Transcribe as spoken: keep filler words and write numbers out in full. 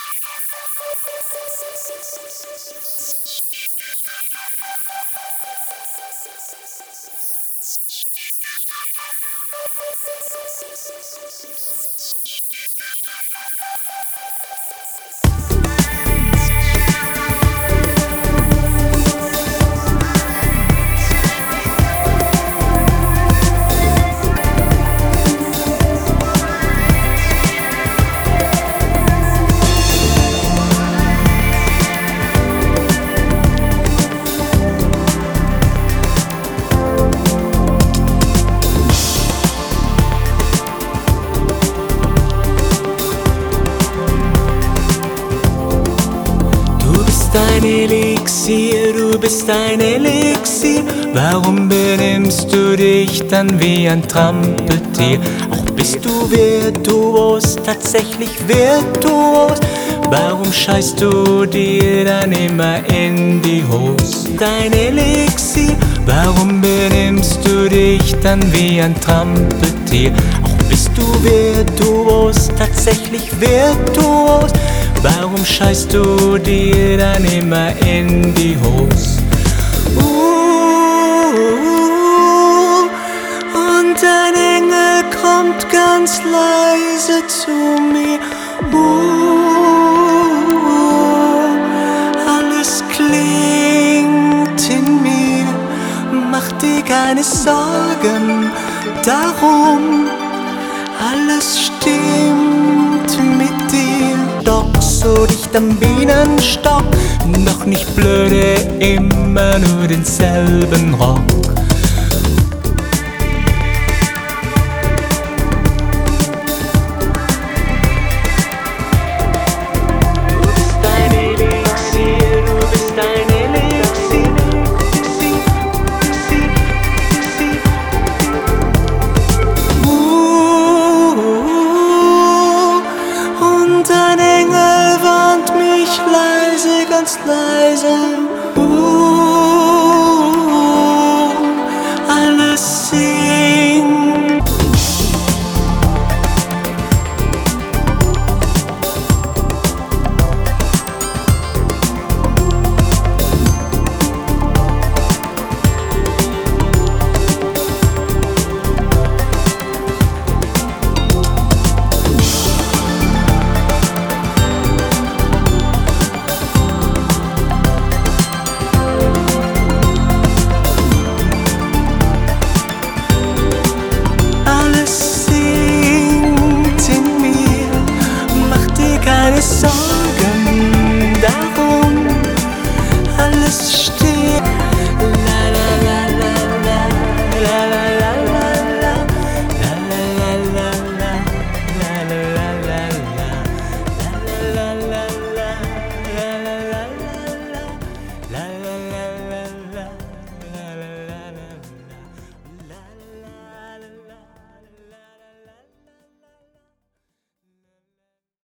Ein Elixier, du bist ein Elixier. Warum benimmst du dich dann wie ein Trampeltier? Auch bist du virtuos, tatsächlich virtuos. Warum scheißt du dir dann immer in die Hose? Dein Elixier, warum benimmst du dich dann wie ein Trampeltier? Auch bist du virtuos, tatsächlich virtuos. Warum scheißt du dir dann immer in die Hose? Uh, und ein Engel kommt ganz leise zu mir. Uh, alles klingt in mir. Mach dir keine Sorgen darum. Alles stimmt mit dir. Doch so dicht am Bienenstock, noch nicht blöde, immer nur denselben Rock. Du bist ein Elixier, du bist ein Elixier. Und ein Engel warnt mich leise, ganz leise. Uh,